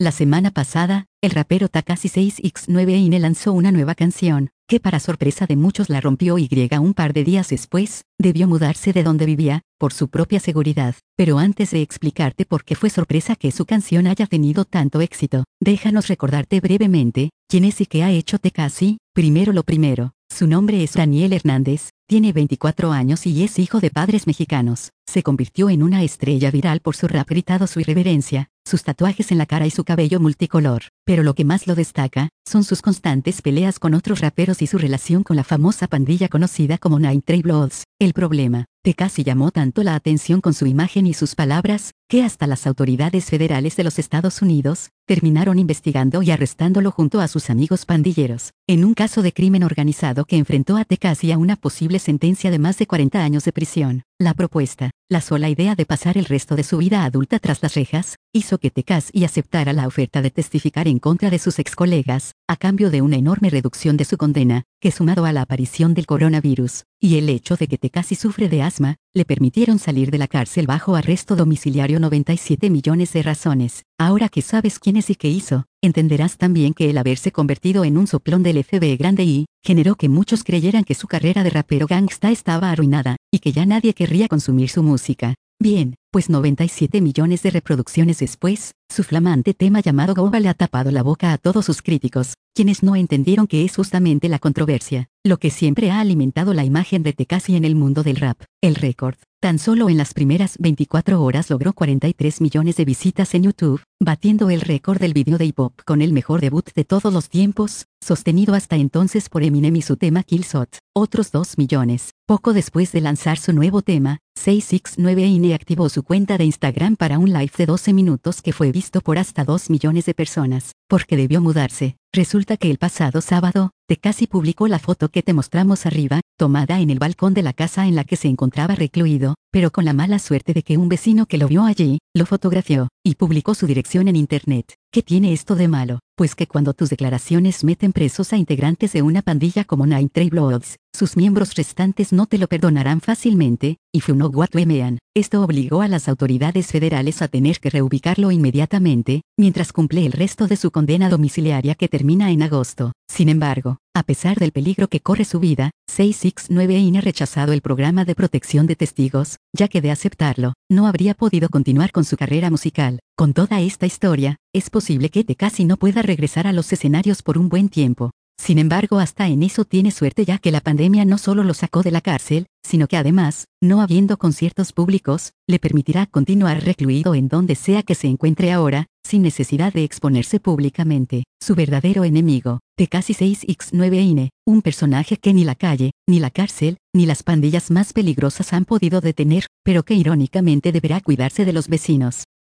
La semana pasada, el rapero Tekashi 6ix9ine lanzó una nueva canción, que para sorpresa de muchos la rompió y un par de días después, debió mudarse de donde vivía, por su propia seguridad. Pero antes de explicarte por qué fue sorpresa que su canción haya tenido tanto éxito, déjanos recordarte brevemente, quién es y qué ha hecho Tekashi. Primero lo primero, su nombre es Daniel Hernández, tiene 24 años y es hijo de padres mexicanos. Se convirtió en una estrella viral por su rap gritado, su irreverencia, sus tatuajes en la cara y su cabello multicolor. Pero lo que más lo destaca, son sus constantes peleas con otros raperos y su relación con la famosa pandilla conocida como Nine Trey Bloods. El problema, Tekashi llamó tanto la atención con su imagen y sus palabras, que hasta las autoridades federales de los Estados Unidos, terminaron investigando y arrestándolo junto a sus amigos pandilleros, en un caso de crimen organizado que enfrentó a Tekashi a una posible sentencia de más de 40 años de prisión. La propuesta, la sola idea de pasar el resto de su vida adulta tras las rejas, hizo que Tekashi aceptara la oferta de testificar en contra de sus ex colegas, a cambio de una enorme reducción de su condena, que sumado a la aparición del coronavirus, y el hecho de que Tekashi sufre de asma, le permitieron salir de la cárcel bajo arresto domiciliario 97 millones de razones. Ahora que sabes quién es y qué hizo, entenderás también que el haberse convertido en un soplón del FBI grande y, generó que muchos creyeran que su carrera de rapero gangsta estaba arruinada, y que ya nadie querría consumir su música. Bien, pues 97 millones de reproducciones después, su flamante tema llamado Goba le ha tapado la boca a todos sus críticos, quienes no entendieron que es justamente la controversia, lo que siempre ha alimentado la imagen de Tekashi en el mundo del rap. El récord, tan solo en las primeras 24 horas logró 43 millones de visitas en YouTube, batiendo el récord del video de hip hop con el mejor debut de todos los tiempos, sostenido hasta entonces por Eminem y su tema Kill Shot, otros 2 millones. Poco después de lanzar su nuevo tema, 6ix9ine activó su cuenta de Instagram para un live de 12 minutos que fue visto por hasta 2 millones de personas, porque debió mudarse. Resulta que el pasado sábado, Tekashi publicó la foto que te mostramos arriba, tomada en el balcón de la casa en la que se encontraba recluido, pero con la mala suerte de que un vecino que lo vio allí, lo fotografió, y publicó su dirección en internet. ¿Qué tiene esto de malo? Pues que cuando tus declaraciones meten presos a integrantes de una pandilla como Nine Trey Bloods, sus miembros restantes no te lo perdonarán fácilmente, y fue what we mean. Esto obligó a las autoridades federales a tener que reubicarlo inmediatamente, mientras cumple el resto de su condena domiciliaria que termina en agosto. Sin embargo, a pesar del peligro que corre su vida, 6ix9ine ha rechazado el programa de protección de testigos, ya que de aceptarlo, no habría podido continuar con su carrera musical. Con toda esta historia, es posible que Tekashi no pueda regresar a los escenarios por un buen tiempo. Sin embargo, hasta en eso tiene suerte, ya que la pandemia no solo lo sacó de la cárcel, sino que además, no habiendo conciertos públicos, le permitirá continuar recluido en donde sea que se encuentre ahora, sin necesidad de exponerse públicamente. Su verdadero enemigo, Tekashi 6ix9ine, un personaje que ni la calle, ni la cárcel, ni las pandillas más peligrosas han podido detener, pero que irónicamente deberá cuidarse de los vecinos.